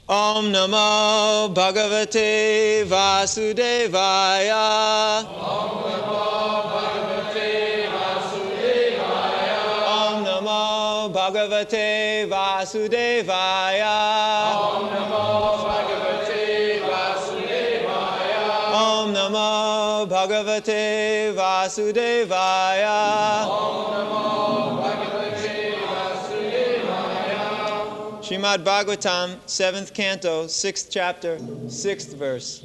Om Namo Bhagavate Vasudevaya. Om Namo Bhagavate Vasudevaya. Om Namo Bhagavate Vasudevaya. Om Namo Bhagavate Vasudevaya. Om Namo Bhagavate Vasudevaya. Om Namo Bhagavate Vasudevaya. Srimad Bhagavatam, 7th canto, 6th chapter, 6th verse.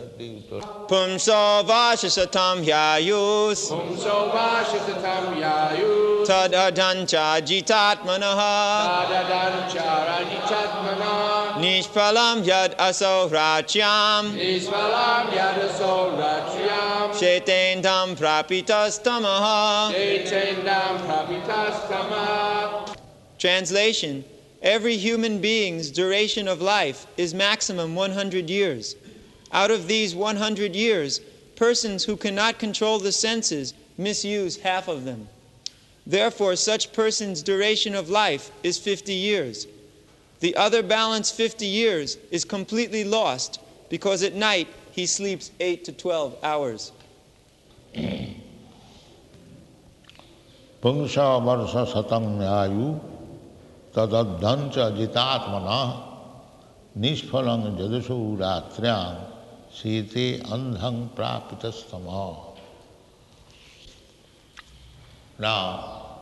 Pumso vashasatam hyayus Pumso vashasatam yayu. tadadancha jitatmanaha Tadadancharanichatmana. nishpalam yad aso rachyam Nisvalam yadaso ratriyam. shetendam prapitastamah. Chaitendam prapitastama. Translation: every human being's duration of life is maximum 100 years. Out of these 100 years, persons who cannot control the senses misuse half of them. Therefore, such person's duration of life is 50 years. The other balance 50 years is completely lost because at night he sleeps 8 to 12 hours. Pungsha varsa satam yayu tadadhancha jitatmana nishphalang jadasu ratriyam site andhang prapitastamah. Now,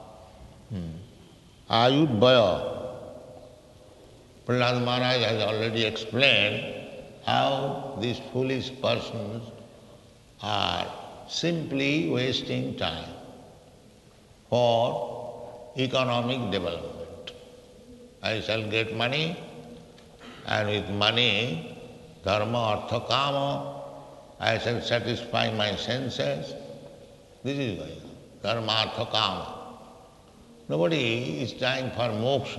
Ayudvaya, Prahlad Maharaj has already explained how these foolish persons are simply wasting time for economic development. I shall get money, and with money, dharma, artha, kama, I shall satisfy my senses. This is going on. Dharma, artha, kama. Nobody is trying for moksha.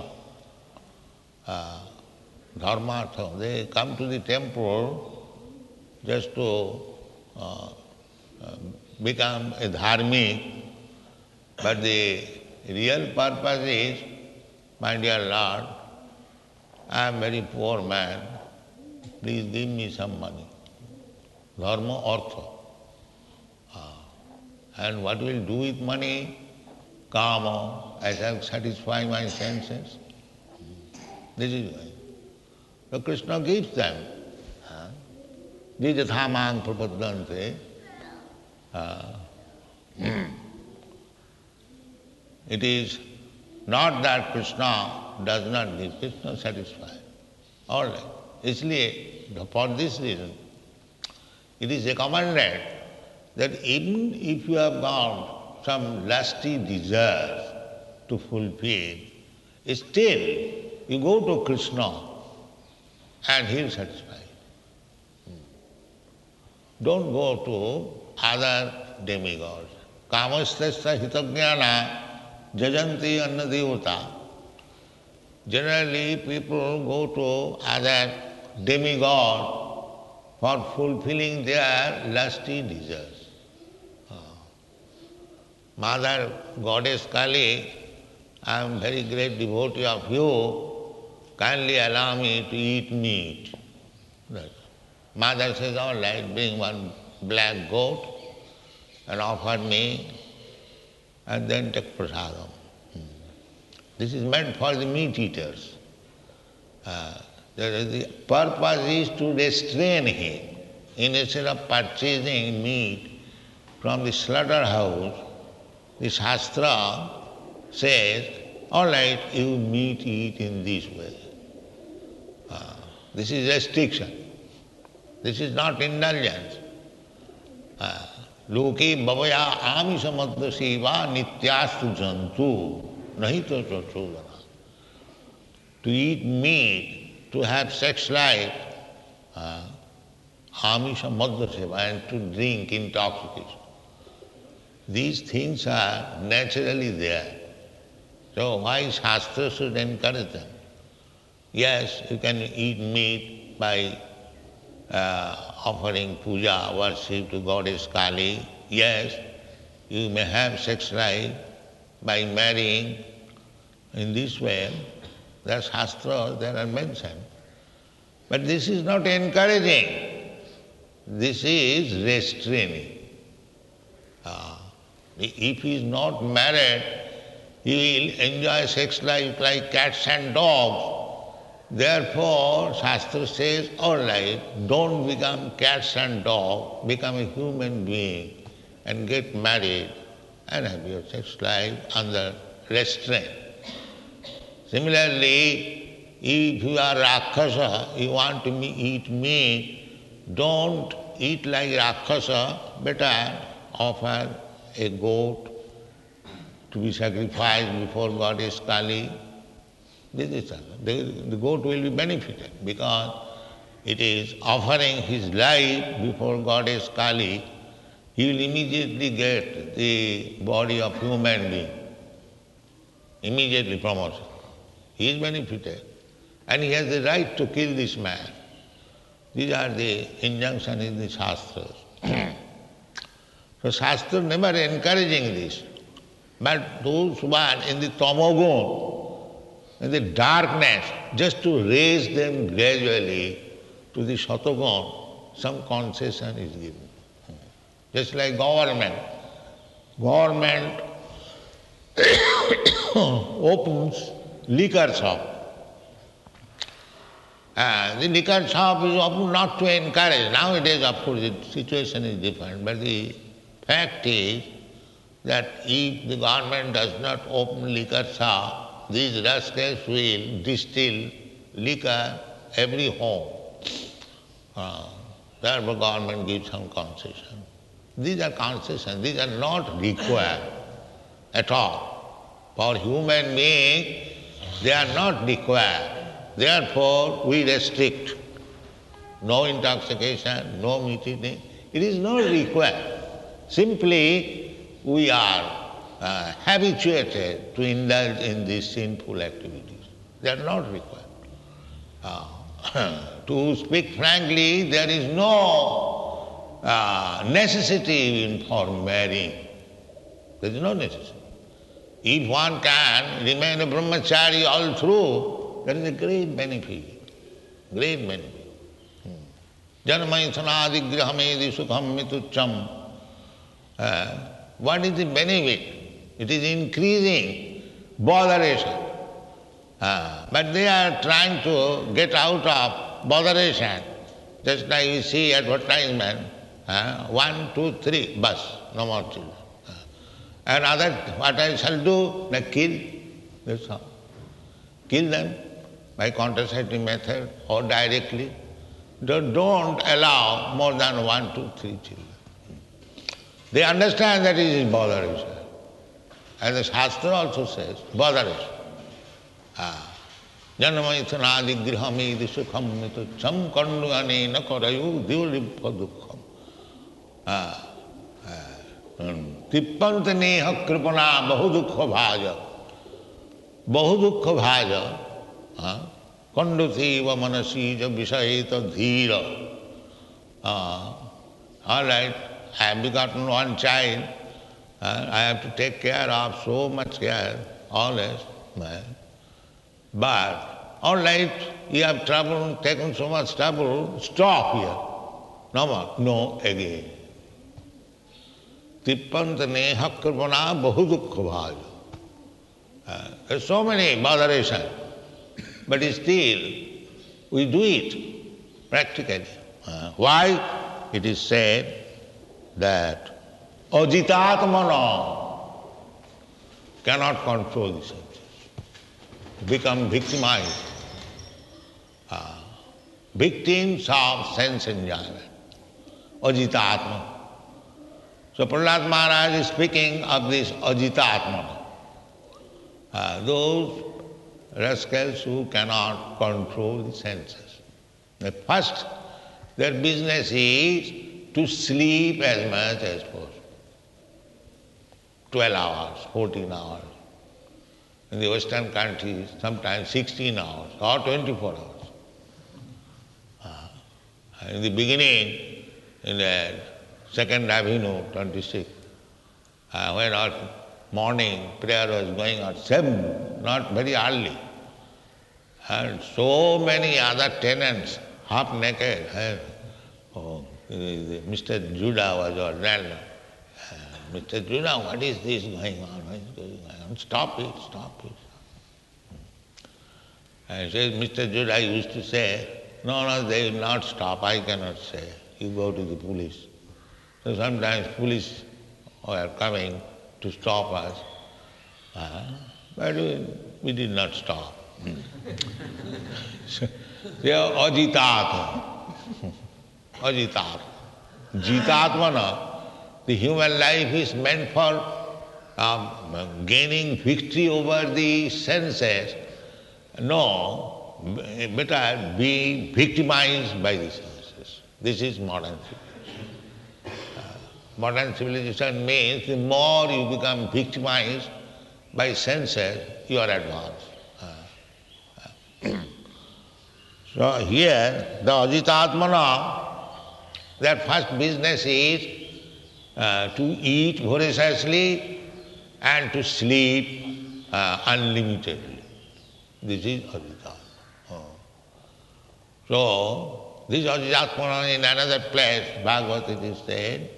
Dharma, artha, they come to the temple just to become a dharmic, but the real purpose is, my dear Lord, I am a very poor man, please give me some money. Dharma, artha. And what will do with money? Kama, I shall satisfy my senses. This is why. So Krishna gives them. Jijathamang prapaddante. It is not that Krishna does not give, Krishna satisfies. All right. Isliye, for this reason, it is recommended that even if you have got some lusty desires to fulfill, still you go to Krishna and he will satisfy you. Don't go to other demigods. Kamastasya hitagnyana jajanti annadevata. Generally people go to other demigods for fulfilling their lusty desires. Mother Goddess Kali, I am very great devotee of you, kindly allow me to eat meat. Mother says, all right, bring one black goat and offer me, and then take prasadam. This is meant for the meat eaters. The purpose is to restrain him. Instead of purchasing meat from the slaughterhouse, the Shastra says, all right, you meat eat in this way. This is restriction. This is not indulgence. Loke bhavaya amisa madhya seva nityastu jantu nahito chodana. To eat meat, to have sex life, amisha madhya seva, and to drink intoxication. These things are naturally there. So why Shastra should encourage them? Yes, you can eat meat by offering puja, worship to Goddess Kali. Yes, you may have sex life by marrying. In this way, the Shastras, they are mentioned. But this is not encouraging. This is restraining. If he is not married, he will enjoy sex life like cats and dogs. Therefore, Shastra says, all right, don't become cats and dogs, become a human being and get married and have your sex life under restraint. Similarly, if you are Rakshasa, you want to eat meat, don't eat like Rakshasa, better offer a goat to be sacrificed before Goddess Kali. The goat will be benefited because it is offering his life before Goddess Kali. He will immediately get the body of human being, immediately promotion. He is benefited and he has the right to kill this man. These are the injunctions in the Shastras. So Shastra never encouraging this. But those who are in the tamogun, in the darkness, just to raise them gradually to the satagun, some concession is given. Just like government. Government opens liquor shop. The liquor shop is open not to encourage. Nowadays, of course, the situation is different, but the fact is that if the government does not open liquor shop, these rascals will distill liquor every home. Therefore, government gives some concession. These are concessions, these are not required at all. For human beings, they are not required. Therefore, we restrict. No intoxication, no meat eating. It is not required. Simply, we are habituated to indulge in these sinful activities. They are not required. To speak frankly, there is no necessity for marrying. There is no necessity. If one can remain a brahmachari all through, there is a great benefit. Great benefit. Janmai sanadigrahamedi sukham mitucham. What is the benefit? It is increasing botheration. But they are trying to get out of botheration. Just like we see advertisement, 1, 2, 3, bus, no more children. And other, what I shall do, like kill, that's all. Kill them by contraceptive method or directly. Don't allow more than 1, 2, 3 children. They understand that it is botheration. And the Shastra also says, botheration. Janamaithanadi grihamedi sukham mitucham kanduganena karayu divrippa dukkham. Tippanta neha kripana bahudukha bhaja. Bahudukha bhaja. Kandusiva manasija visaheta dhira. All right, I have begotten one child. I have to take care of so much care, always. But, all right, you have trouble, taken so much trouble, stop here. No more. No, again. Tippanta neha kripana bahudukha bhaja. There's so many botherations, but still we do it practically. Why? It is said that ajitatmana cannot control the senses, become victimized. Victims of sense enjoyment. Ajitatmana. So Prahlad Maharaj is speaking of this ajitatmana. Those rascals who cannot control the senses. First, their business is to sleep as much as possible. 12 hours, 14 hours. In the Western countries, sometimes 16 hours or 24 hours. In the beginning, in the second Avenue, 26, when our morning prayer was going at 7, not very early, and so many other tenants half naked. Mr. Judah was ordered. Mr. Judah, what is this going on? What is going on? Stop it, stop it. And says, Mr. Judah used to say, no, they will not stop, I cannot say. You go to the police. So sometimes police were coming to stop us, but we did not stop. So, they are ajitat. Ajitat. Jitatmana. The human life is meant for gaining victory over the senses. No, better be victimized by the senses. This is modern civilization. Modern civilization means the more you become victimized by senses, you are advanced. So here, the ajitatmana, their first business is to eat voraciously and to sleep unlimitedly. This is ajitat. So, this ajitatmana in another place, Bhagavad it is said,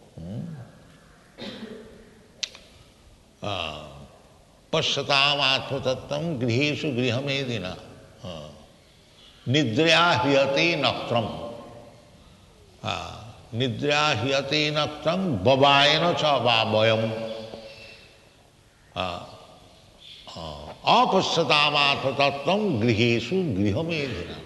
Pasyatam atmatattvam grihesu grihamedina nidrya hyate naktram nidrya hyate naktram babayana cha vabhayam apasyatam atmatattvam grihesu grihamedina.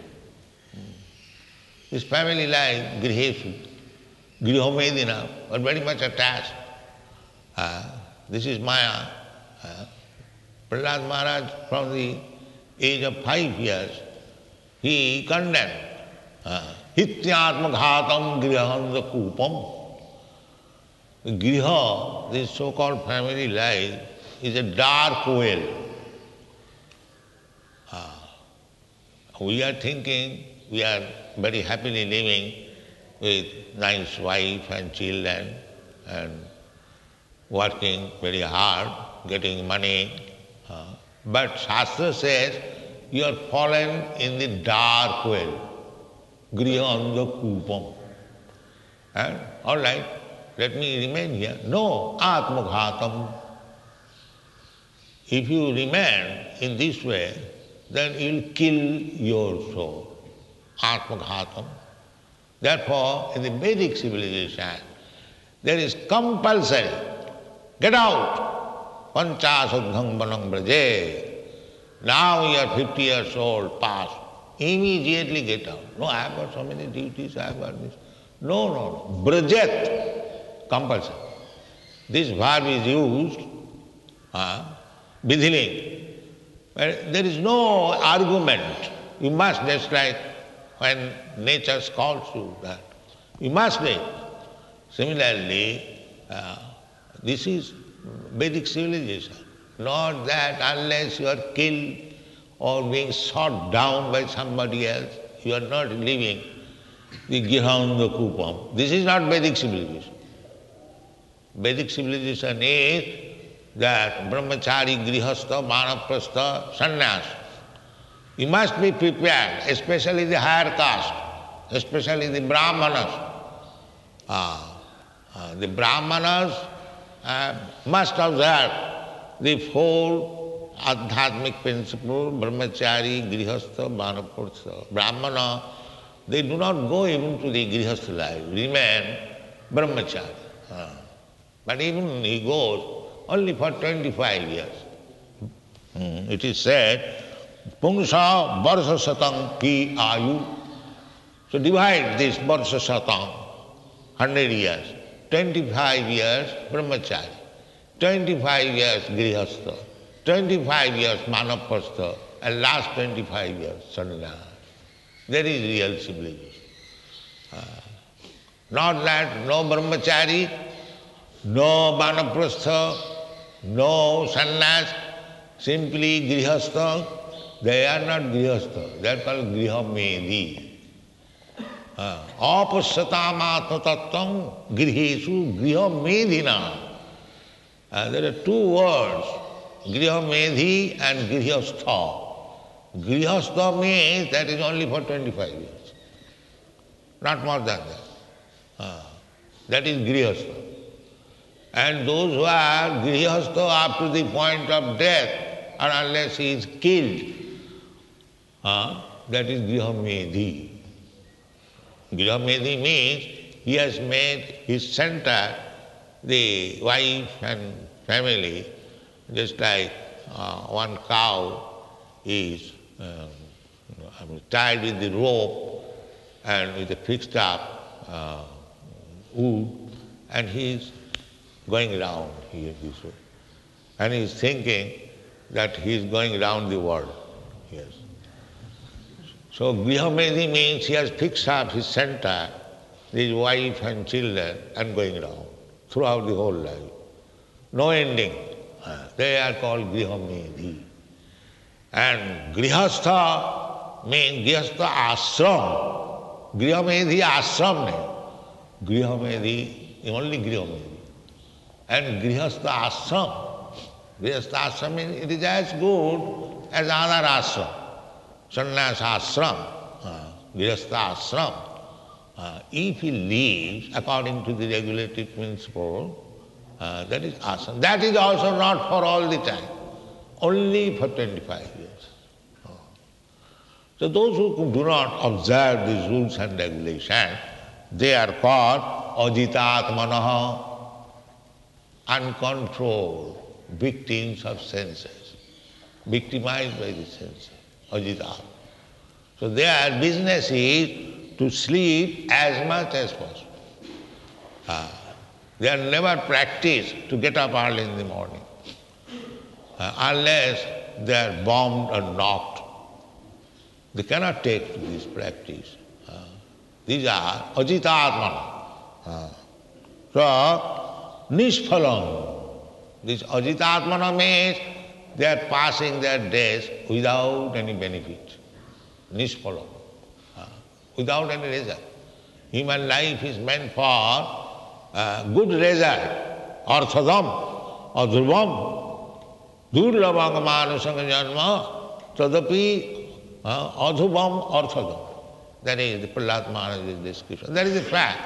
This family life, grihesu, grihamedina, are very much attached. This is Maya. Prahlad Maharaj, from the age of 5 years, he condemned hityatma ghatam grihanda kupam. Griha, this so-called family life, is a dark well. We are thinking we are very happily living with nice wife and children and working very hard, getting money. But Shastra says you are fallen in the dark well. Grihanda kupam. And all right, let me remain here. No, atmaghatam. If you remain in this way, then you will kill your soul. Atmaghatam. Therefore, in the Vedic civilization, there is compulsory. Get out. Panchasudhang vanam braje. Now you are 50 years old, past. Immediately get out. No, I have got so many duties, I have got this. No. Brajet. Compulsory. This verb is used, vidhiling. But there is no argument. You must, just like when nature calls you that. You must do it. Similarly, this is Vedic civilization. Not that unless you are killed or being shot down by somebody else, you are not living the Grihanda Kupam. This is not Vedic civilization. Vedic civilization is that brahmachari, grihastha, manaprastha, sannyas. You must be prepared, especially the higher caste, especially the brahmanas. The brahmanas must observe the 4 adhyatmic principles, brahmachari, grihastha, manaprastha. Brahmana, they do not go even to the grihastha life, remain brahmachari. But even he goes only for 25 years. It is said, Pungsa Varsha Satang Ki Ayu. So divide this Varsha Satang, 100 years. 25 years brahmachari, 25 years grihastha, 25 years manaprastha, and last 25 years sannyas. That is real civilization. Not that no brahmachari, no manaprastha, no sannyas, simply grihastha. They are not grihastha, they are called grihamedi. Apasyatam atmatattvam grihesu grihamedina. There are 2 words, grihamedhi and grihastha. Grihastha means that is only for 25 years. not more than that. That is grihastha. And those who are grihastha up to the point of death, or unless he is killed, that is grihamedhi. Grihamedhi means he has made his center the wife and family, just like one cow is tied with the rope and with a fixed up wood, and he is going round here this way. And he is thinking that he is going round the world. Yes. So grihamedhi means he has fixed up his center, his wife and children, and going round throughout the whole life. No ending. They are called grihamedhi. And grihastha means grihastha ashram. Grihamedhi ashram name. Grihamedhi, only grihamedhi. And grihastha ashram. Grihastha ashram means it is as good as other ashram. Sannyasa ashram, grihastha ashram. If he lives according to the regulated principle, that is ashram. That is also not for all the time, only for 25 years. So those who do not observe these rules and regulations, they are called ajitatmanaha, uncontrolled, victims of senses, victimized by the senses, ajitat. So their business is to sleep as much as possible. They are never practiced to get up early in the morning, unless they are bombed or knocked. They cannot take to this practice. These are ajitatmana. So, nishphalam. This ajitatmana means they are passing their days without any benefit. Nishphalam. Without any result. Human life is meant for good result. Arthadam, adhurvam, durlabang manusanga janma, tadapi adhubam arthadam. That is the Prahlad Maharaj's description. That is the fact.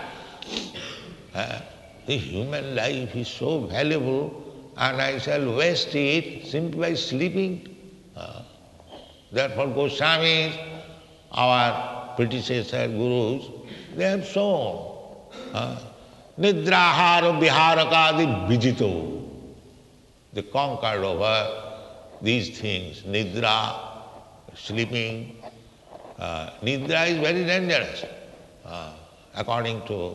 The human life is so valuable, and I shall waste it simply by sleeping. Therefore Goswamis, our predecessor gurus, they have shown nidrahara viharakadi vijito. They conquered over these things. Nidra, sleeping. Nidra is very dangerous. According to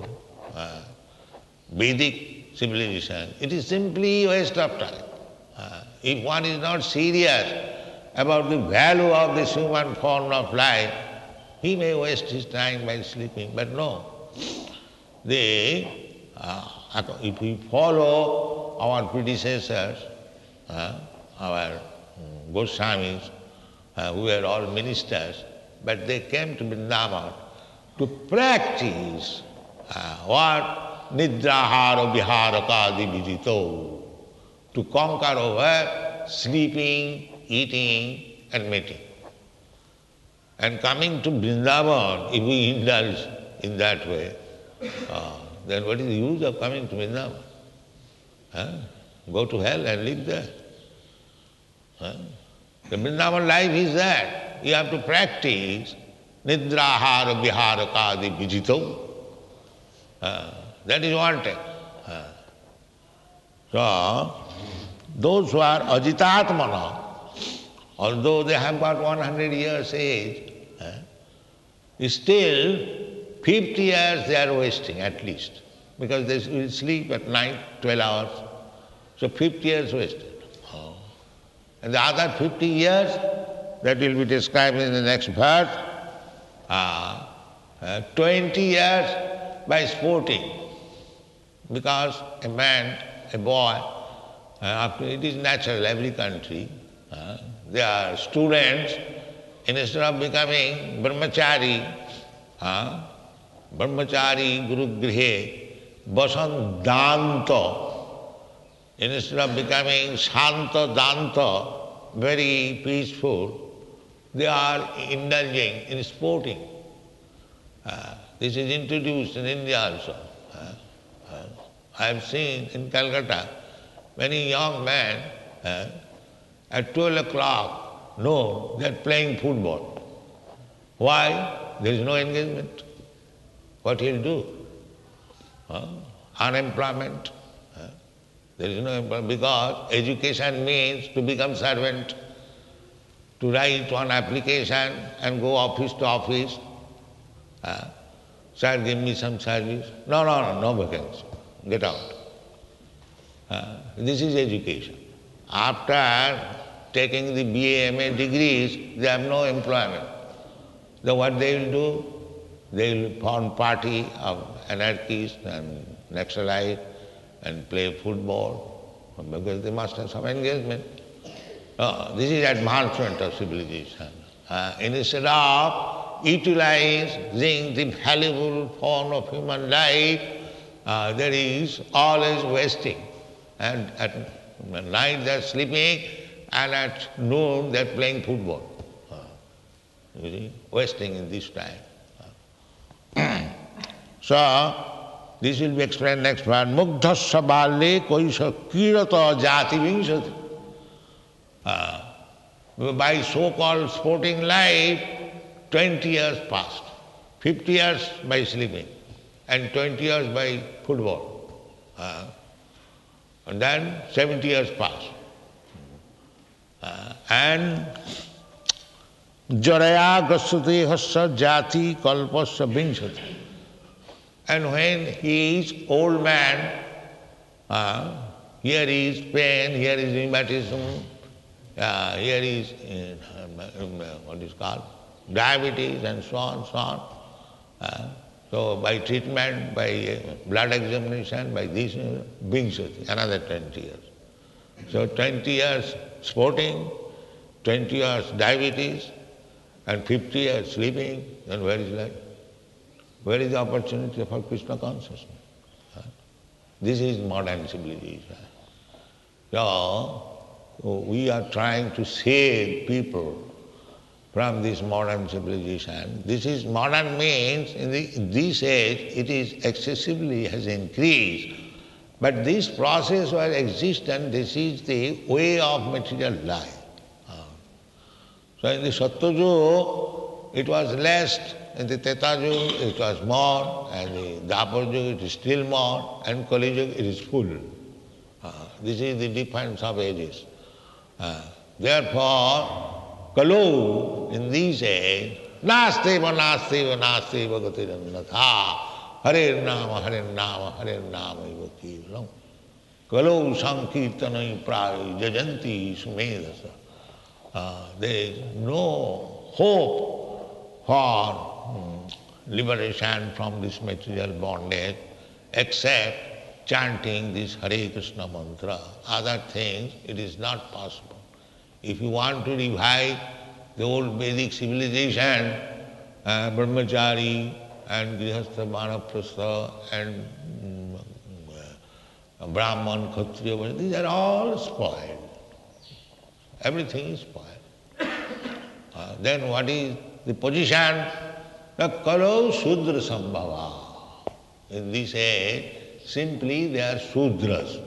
Vedic civilization, it is simply a waste of time. If one is not serious about the value of this human form of life, he may waste his time by sleeping, but no. If we follow our predecessors, our Goswamis, who were all ministers, but they came to Vrindavan to practice what nidrahara viharakadi vijito, to conquer over sleeping, eating and mating. And coming to Vrindavan, if we indulge in that way, then what is the use of coming to Vrindavan? Go to hell and live there. The Vrindavan life is that. You have to practice nidrahara viharakadi vijito. That is wanted. So, those who are ajitatmana, although they have got 100 years age, still 50 years they are wasting at least, because they will sleep at night 12 hours. So 50 years wasted. And the other 50 years, that will be described in the next verse, 20 years by sporting. Because a man, a boy, it is natural, every country, they are students, instead of becoming brahmachari, guru grihe, vasandanta, instead of becoming shanta danta, very peaceful, they are indulging in sporting. This is introduced in India also. I have seen in Calcutta many young men at 12 o'clock noon they are playing football. Why? There is no engagement. What he'll do? Unemployment. There is no employment because education means to become servant, to write one application and go office to office. Sir, give me some service. No vacancy. Get out. This is education. After taking the BA, MA degrees, they have no employment. Then what they will do? They will form party of anarchists and Naxalites and play football because they must have some engagement. This is advancement of civilization. Instead of utilizing the valuable form of human life, there is always wasting. And at night they are sleeping and at noon they are playing football. You see, wasting in this time. So, this will be explained next one. Mugdhasya balle koisa kirata jati vinshati. By so-called sporting life, 20 years passed. 50 years by sleeping and 20 years by football. And then 70 years passed. And jaraya grasate hasya jati kalpasya vinshati. And when he is old man, here is pain, here is rheumatism, here is what is called diabetes and so on. So by treatment, by blood examination, by this, vinshati, another 20 years. So 20 years sporting, 20 years diabetes, and 50 years sleeping, then where is life? Where is the opportunity for Krishna consciousness? This is modern civilization. So, we are trying to save people from this modern civilization. This is modern means in this age it is excessively has increased. But this process was existent, this is the way of material life. So in the Satyajug it was less, in the Tretayug it was more, and the Dwapar it is still more, and Kali Yuga it is full. This is the difference of ages. Therefore, Kalu in these age, nasteva gatirannatha, Hare Nama iva kevalam. Kalu sankirtanai prayi jajanti sumedasa. There is no hope for liberation from this material bondage except chanting this Hare Krishna mantra. Other things, it is not possible. If you want to revive the old Vedic civilization, Brahmachari and Grihastha Vanaprastha and Brahman, Kshatriya, these are all spoiled. Everything is spoiled. Then what is the position? Kalo Shudra Sambhava. In this age, simply they are Shudras.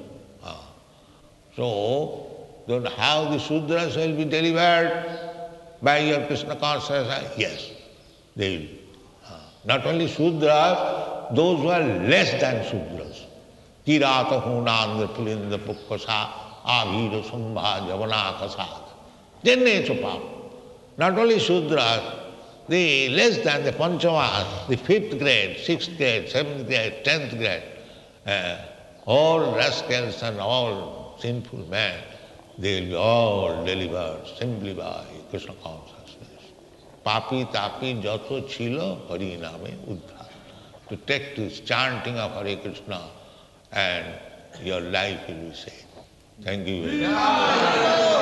So, how the Shudras will be delivered by your Krishna consciousness? Yes, they will. Not only Shudras, those who are less than Shudras. Kirata Hunandra Pulinda Pukkasa Avira Sambha Javana Kasad. Jenne Chopam. Not only Shudras, the less than the Panchamas, the 5th grade, 6th grade, 7th grade, 10th grade, all rascals and all sinful men, they will be all delivered simply by Krishna consciousness. Papi tapi jato chilo hari name uddhar. To take this chanting of Hare Krishna and your life will be saved. Thank you very much.